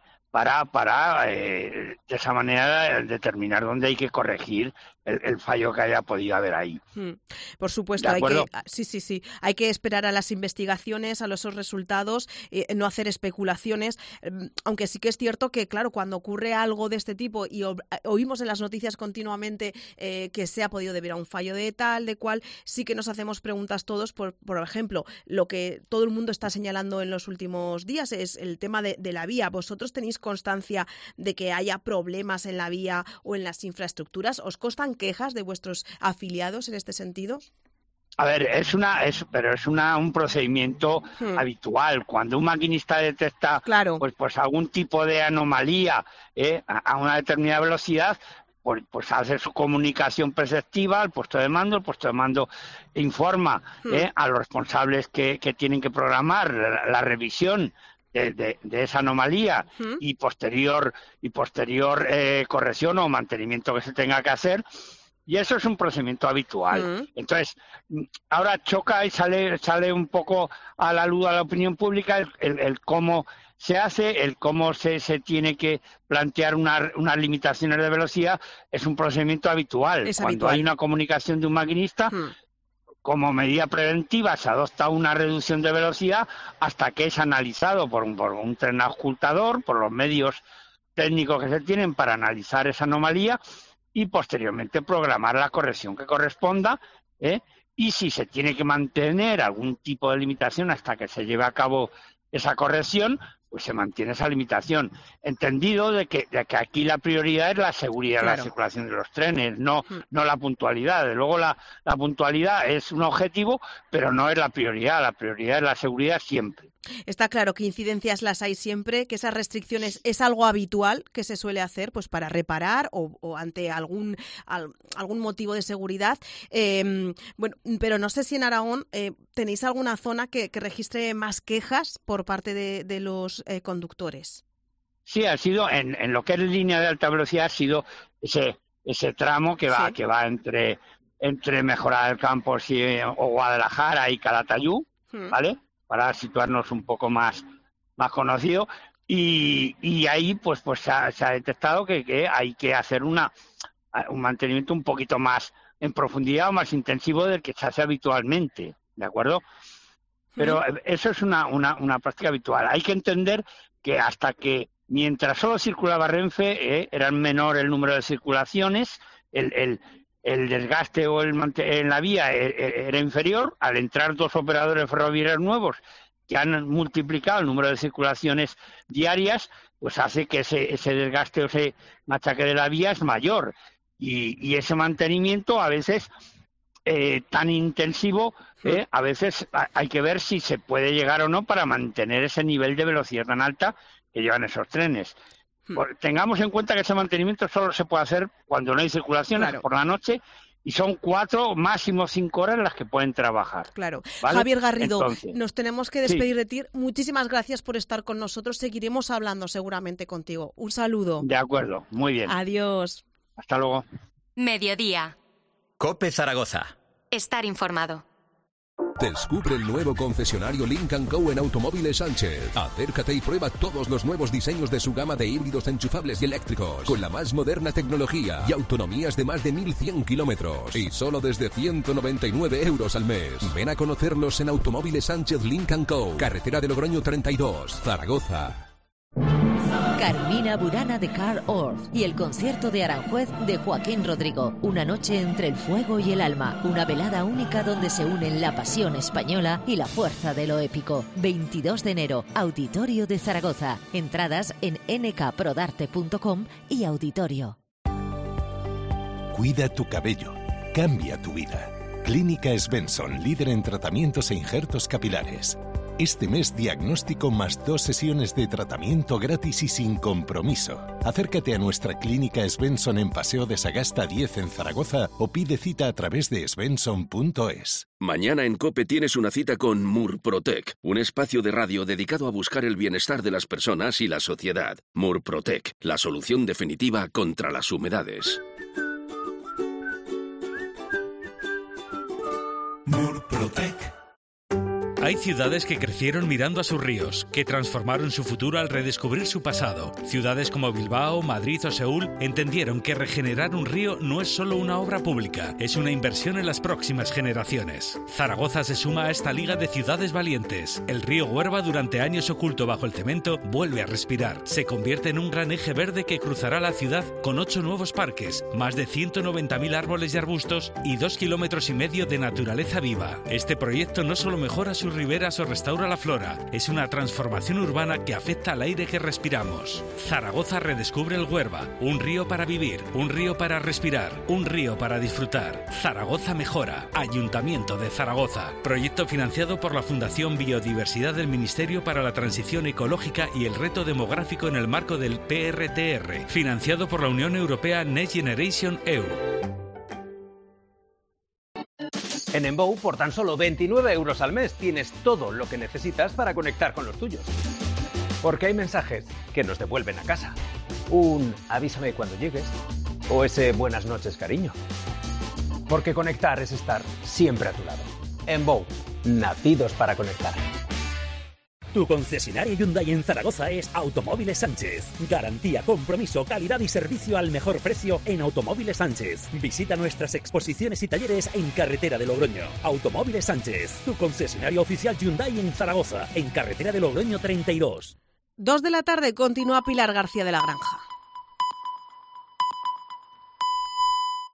para de esa manera determinar dónde hay que corregir el fallo que haya podido haber ahí. Por supuesto, hay que esperar a las investigaciones, a esos resultados, no hacer especulaciones, aunque sí que es cierto que, claro, cuando ocurre algo de este tipo y oímos en las noticias continuamente que se ha podido deber a un fallo de tal, de cual, sí que nos hacemos preguntas todos, por ejemplo, lo que todo el mundo está señalando en los últimos días es el tema de la vía. ¿Vosotros tenéis constancia de que haya problemas en la vía o en las infraestructuras? ¿Os constan quejas de vuestros afiliados en este sentido? A ver, es un procedimiento habitual. Cuando un maquinista detecta pues algún tipo de anomalía a una determinada velocidad, pues hace su comunicación preceptiva al puesto de mando. El puesto de mando informa a los responsables que tienen que programar la revisión de esa anomalía y posterior corrección o mantenimiento que se tenga que hacer. Y eso es un procedimiento habitual. Entonces, ahora choca y sale un poco a la luz a la opinión pública el cómo se hace, el cómo se tiene que plantear unas limitaciones de velocidad. Es un procedimiento habitual. Cuando hay una comunicación de un maquinista, como medida preventiva se adopta una reducción de velocidad hasta que es analizado por un tren auscultador, por los medios técnicos que se tienen para analizar esa anomalía, y posteriormente programar la corrección que corresponda, y si se tiene que mantener algún tipo de limitación hasta que se lleve a cabo esa corrección, pues se mantiene esa limitación, entendido de que aquí la prioridad es la seguridad de la circulación de los trenes, no la puntualidad. De luego la puntualidad es un objetivo, pero no es la prioridad es la seguridad siempre. Está claro que incidencias las hay siempre, que esas restricciones es algo habitual que se suele hacer pues para reparar o ante algún motivo de seguridad. Bueno, pero no sé si en Aragón tenéis alguna zona que registre más quejas por parte de los conductores. Sí, ha sido en lo que es línea de alta velocidad, ha sido ese tramo que va entre Mejora del Campos o Guadalajara y Calatayud, ¿vale? Para situarnos un poco más conocido, y ahí pues se ha detectado que hay que hacer un mantenimiento un poquito más en profundidad o más intensivo del que se hace habitualmente, ¿de acuerdo? Pero eso es una práctica habitual. Hay que entender que hasta que mientras solo circulaba Renfe era menor el número de circulaciones, el desgaste en la vía era inferior. Al entrar 2 operadores ferroviarios nuevos que han multiplicado el número de circulaciones diarias, pues hace que ese desgaste o ese machaque de la vía es mayor. Y ese mantenimiento a veces tan intensivo, a veces hay que ver si se puede llegar o no para mantener ese nivel de velocidad tan alta que llevan esos trenes. Tengamos en cuenta que ese mantenimiento solo se puede hacer cuando no hay circulaciones, por la noche, y son 4, máximo 5 horas las que pueden trabajar. Claro. ¿Vale? Javier Garrido, Entonces, nos tenemos que despedir de ti. Muchísimas gracias por estar con nosotros. Seguiremos hablando seguramente contigo. Un saludo. De acuerdo, muy bien. Adiós. Hasta luego. Mediodía. COPE Zaragoza. Estar informado. Descubre el nuevo concesionario Lynk & Co en Automóviles Sánchez. Acércate y prueba todos los nuevos diseños de su gama de híbridos enchufables y eléctricos, con la más moderna tecnología y autonomías de más de 1.100 kilómetros. Y solo desde 199 euros al mes. Ven a conocerlos en Automóviles Sánchez Lynk & Co. Carretera de Logroño 32, Zaragoza. Carmina Burana de Car Orth y el concierto de Aranjuez de Joaquín Rodrigo. Una noche entre el fuego y el alma. Una velada única donde se unen la pasión española y la fuerza de lo épico. 22 de enero, Auditorio de Zaragoza. Entradas en nkprodarte.com y Auditorio. Cuida tu cabello. Cambia tu vida. Clínica Svensson, líder en tratamientos e injertos capilares. Este mes diagnóstico más 2 sesiones de tratamiento gratis y sin compromiso. Acércate a nuestra clínica Svensson en Paseo de Sagasta 10 en Zaragoza o pide cita a través de svensson.es. Mañana en COPE tienes una cita con Murprotec, un espacio de radio dedicado a buscar el bienestar de las personas y la sociedad. Murprotec, la solución definitiva contra las humedades. Murprotec. Hay ciudades que crecieron mirando a sus ríos, que transformaron su futuro al redescubrir su pasado. Ciudades como Bilbao, Madrid o Seúl entendieron que regenerar un río no es solo una obra pública, es una inversión en las próximas generaciones. Zaragoza se suma a esta liga de ciudades valientes. El río Huerva, durante años oculto bajo el cemento, vuelve a respirar. Se convierte en un gran eje verde que cruzará la ciudad con 8 nuevos parques, más de 190.000 árboles y arbustos y 2,5 kilómetros de naturaleza viva. Este proyecto no solo mejora sus riberas o restaura la flora, es una transformación urbana que afecta al aire que respiramos. Zaragoza redescubre el Huerva, un río para vivir, un río para respirar, un río para disfrutar. Zaragoza mejora. Ayuntamiento de Zaragoza. Proyecto financiado por la Fundación Biodiversidad del Ministerio para la Transición Ecológica y el Reto Demográfico en el marco del PRTR, financiado por la Unión Europea Next Generation EU. En Enbow, por tan solo 29 euros al mes, tienes todo lo que necesitas para conectar con los tuyos. Porque hay mensajes que nos devuelven a casa. Un avísame cuando llegues. O ese buenas noches, cariño. Porque conectar es estar siempre a tu lado. Enbow, nacidos para conectar. Tu concesionario Hyundai en Zaragoza es Automóviles Sánchez. Garantía, compromiso, calidad y servicio al mejor precio en Automóviles Sánchez. Visita nuestras exposiciones y talleres en Carretera de Logroño. Automóviles Sánchez, tu concesionario oficial Hyundai en Zaragoza, en Carretera de Logroño 32. 2 de la tarde, continúa Pilar García de la Granja.